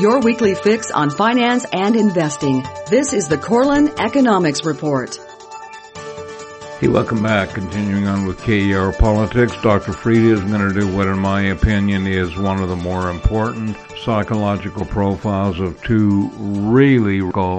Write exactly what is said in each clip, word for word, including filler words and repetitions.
your weekly fix on finance and investing. This is the Corlin Economics Report. Hey, welcome back. Continuing on with K E R Politics, Doctor Frieda is going to do what, in my opinion, is one of the more important psychological profiles of two really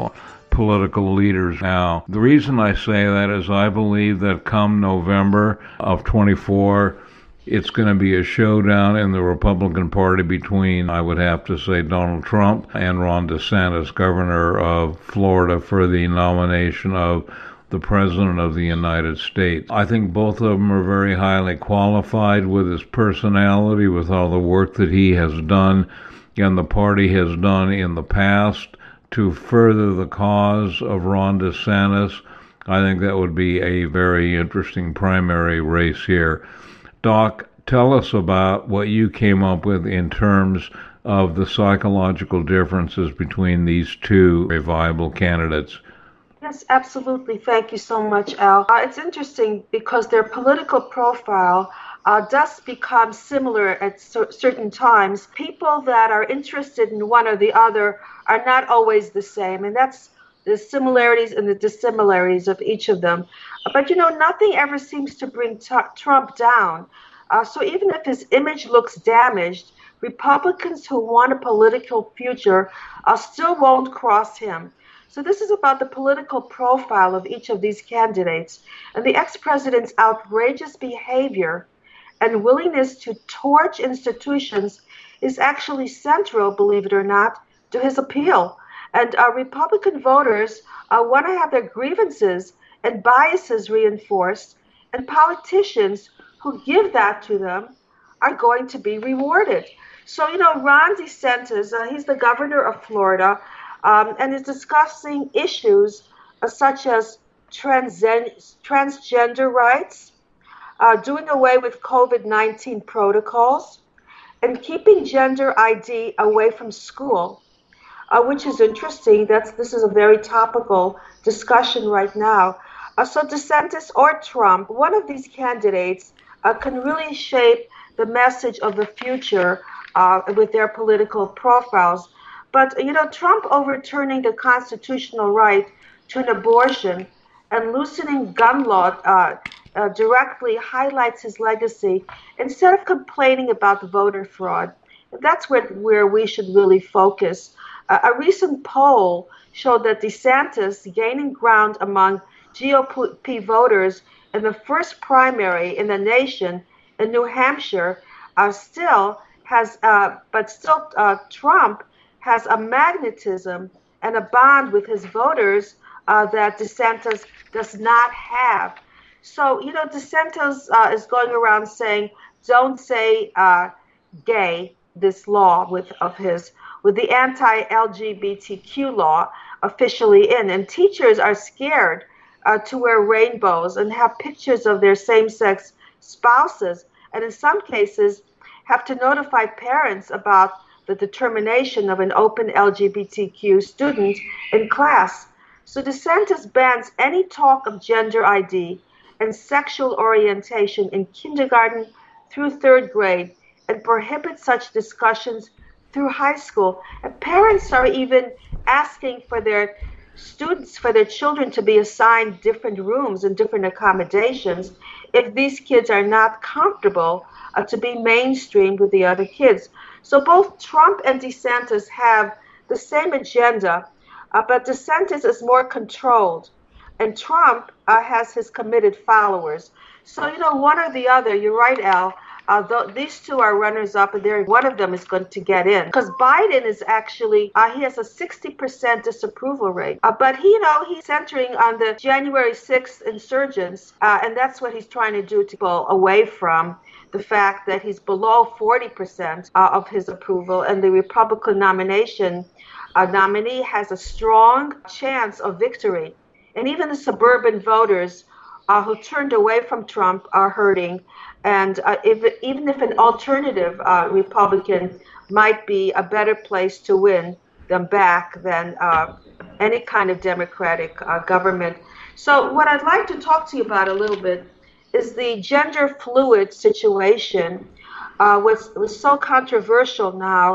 political leaders now. The reason I say that is I believe that come November of twenty-four, it's going to be a showdown in the Republican Party between, I would have to say, Donald Trump and Ron DeSantis, governor of Florida, for the nomination of the President of the United States. I think both of them are very highly qualified with his personality, with all the work that he has done and the party has done in the past to further the cause of Ron DeSantis. I think that would be a very interesting primary race here. Doc, tell us about what you came up with in terms of the psychological differences between these two viable candidates. Yes, absolutely. Thank you so much, Al. Uh, it's interesting because their political profile uh, does become similar at cer- certain times. People that are interested in one or the other are not always the same, and that's the similarities and the dissimilarities of each of them. But, you know, nothing ever seems to bring t- Trump down. Uh, so even if his image looks damaged, Republicans who want a political future uh, still won't cross him. So this is about the political profile of each of these candidates, and the ex-president's outrageous behavior and willingness to torch institutions is actually central, believe it or not, to his appeal. And uh, Republican voters uh, want to have their grievances and biases reinforced, and politicians who give that to them are going to be rewarded. So, you know, Ron DeSantis, uh, he's the governor of Florida, Um, and is discussing issues uh, such as transen- transgender rights, uh, doing away with COVID nineteen protocols, and keeping gender I D away from school, uh, which is interesting. That's this is a very topical discussion right now. Uh, so DeSantis or Trump, one of these candidates uh, can really shape the message of the future uh, with their political profiles. But, you know, Trump overturning the constitutional right to an abortion and loosening gun law uh, uh, directly highlights his legacy instead of complaining about the voter fraud. That's where, where we should really focus. Uh, a recent poll showed that DeSantis gaining ground among G O P voters in the first primary in the nation in New Hampshire uh, still has, uh, but still uh, Trump has a magnetism and a bond with his voters uh, that DeSantis does not have. So, you know, DeSantis uh, is going around saying, don't say uh, gay, this law with of his, with the anti-L G B T Q law officially in. And teachers are scared uh, to wear rainbows and have pictures of their same-sex spouses. And in some cases, have to notify parents about the determination of an open L G B T Q student in class. So DeSantis bans any talk of gender I D and sexual orientation in kindergarten through third grade and prohibits such discussions through high school. And parents are even asking for their students, for their children to be assigned different rooms and different accommodations if these kids are not comfortable uh, to be mainstreamed with the other kids. So both Trump and DeSantis have the same agenda, uh, but DeSantis is more controlled, and Trump uh, has his committed followers. So, you know, one or the other, you're right, Al, uh, th- these two are runners-up, and there one of them is going to get in. Because Biden is actually, uh, he has a sixty percent disapproval rate. Uh, but, he, you know, he's centering on the January sixth insurgents, uh, and that's what he's trying to do to pull away from the fact that he's below forty percent uh, of his approval, and the Republican nomination uh, nominee has a strong chance of victory. And even the suburban voters uh, who turned away from Trump are hurting. And uh, if, even if an alternative uh, Republican might be a better place to win them back than uh, any kind of Democratic uh, government. So what I'd like to talk to you about a little bit is the gender fluid situation, uh, which was so controversial now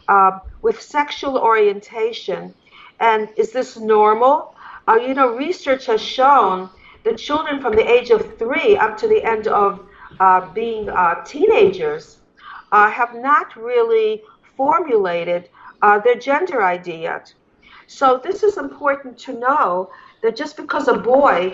uh, with sexual orientation. And is this normal? Uh, you know, research has shown that children from the age of three up to the end of uh, being uh, teenagers uh, have not really formulated uh, their gender idea yet. So this is important to know, that just because a boy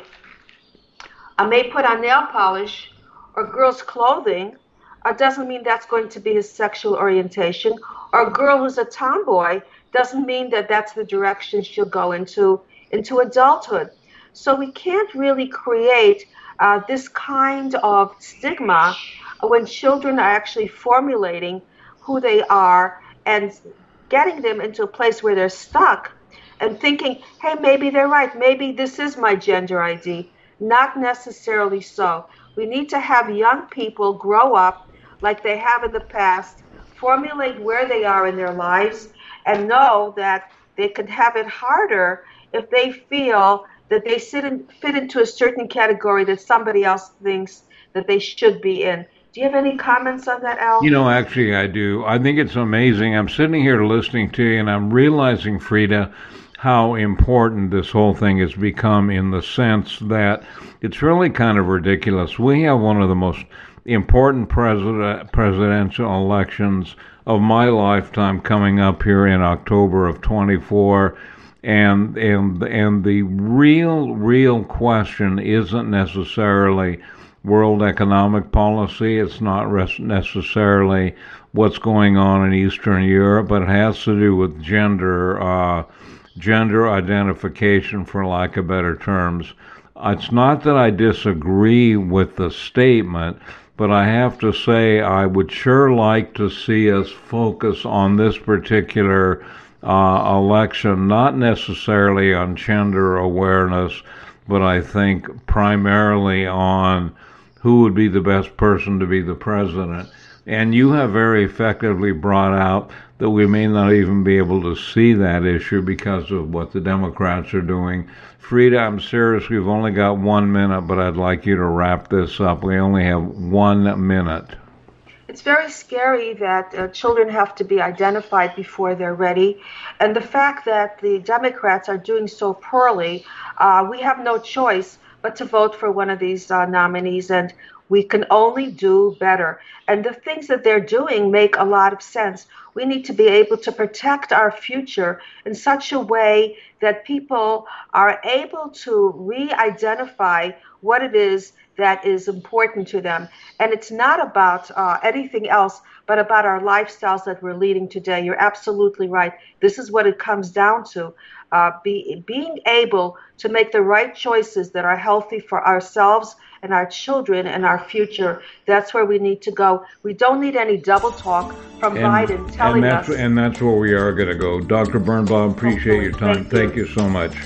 uh, may put on nail polish or girls' clothing, uh, doesn't mean that's going to be his sexual orientation. Or a girl who's a tomboy doesn't mean that that's the direction she'll go into into adulthood. So we can't really create uh, this kind of stigma when children are actually formulating who they are and getting them into a place where they're stuck and thinking, hey, maybe they're right. Maybe this is my gender I D. Not necessarily so. We need to have young people grow up like they have in the past, formulate where they are in their lives, and know that they could have it harder if they feel that they sit in, fit into a certain category that somebody else thinks that they should be in. Do you have any comments on that, Al? You know, actually, I do. I think it's amazing. I'm sitting here listening to you, and I'm realizing, Frida, how important this whole thing has become, in the sense that it's really kind of ridiculous. We have one of the most important president, presidential elections of my lifetime coming up here in October of twenty-four. And and and the real, real question isn't necessarily world economic policy. It's not res- necessarily what's going on in Eastern Europe, but it has to do with gender, uh, gender identification, for lack of better terms. It's not that I disagree with the statement, but I have to say I would sure like to see us focus on this particular Uh, election, not necessarily on gender awareness, but I think primarily on who would be the best person to be the president. And you have very effectively brought out that we may not even be able to see that issue because of what the Democrats are doing. Frida, I'm serious, we've only got one minute, but I'd like you to wrap this up. We only have one minute. It's very scary that uh, children have to be identified before they're ready. And the fact that the Democrats are doing so poorly, uh, we have no choice but to vote for one of these uh, nominees, and we can only do better. And the things that they're doing make a lot of sense. We need to be able to protect our future in such a way that people are able to re-identify what it is that is important to them. And it's not about uh, anything else, but about our lifestyles that we're leading today. You're absolutely right. This is what it comes down to. Uh, be, being able to make the right choices that are healthy for ourselves and our children and our future. That's where we need to go. We don't need any double talk from and, Biden telling and that's, us. And that's where we are going to go. Doctor Birnbaum, appreciate Hopefully. your time. Thank Thank you. you so much.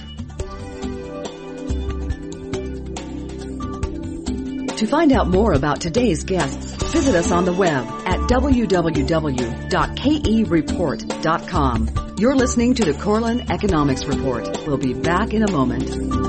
To find out more about today's guests, visit us on the web at w w w dot k e report dot com. You're listening to the Corlin Economics Report. We'll be back in a moment.